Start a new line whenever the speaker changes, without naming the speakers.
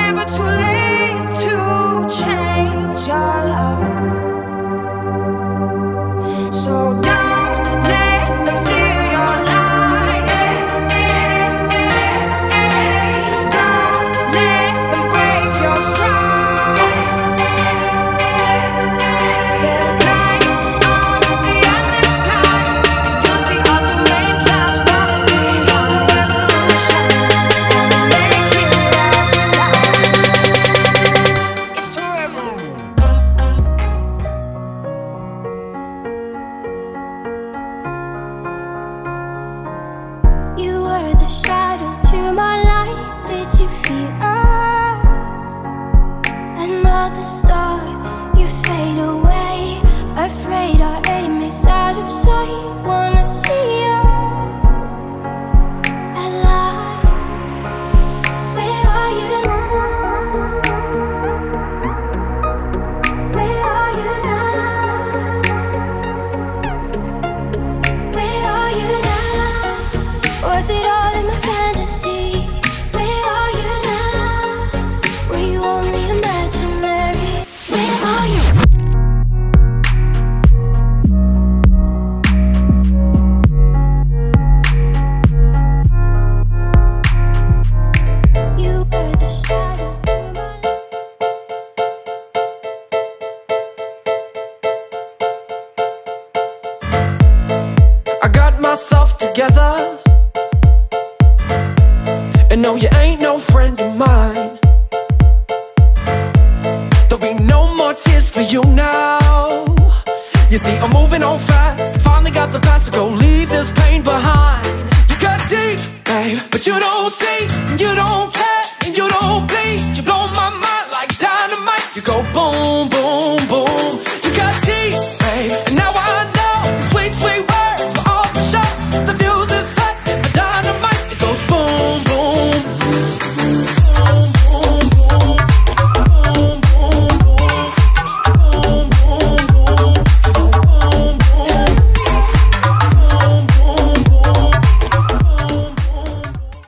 never too late to change your love. So don't let them steal your light. Don't let them break your stride. There's light on the other side. You'll see all the rain clouds follow me. It's a revolution, and we'll make it out tonight. It's a revolution.
You were the shadow to my light. Did you feel us? Another star, you fade away. Afraid our aim is out of sight. Wanna see us alive. Where are you now? Where are you now? Where are you now? Was it all in my fantasy? Where are you now? Were you only imaginary? Where are you? You were the shadow to my light.
I got myself together, and no, you ain't no friend of mine. There'll be no more tears for you now. You see, I'm moving on fast. Finally got the past to go, leave this pain behind. You cut deep, babe, but you don't see, you don't care.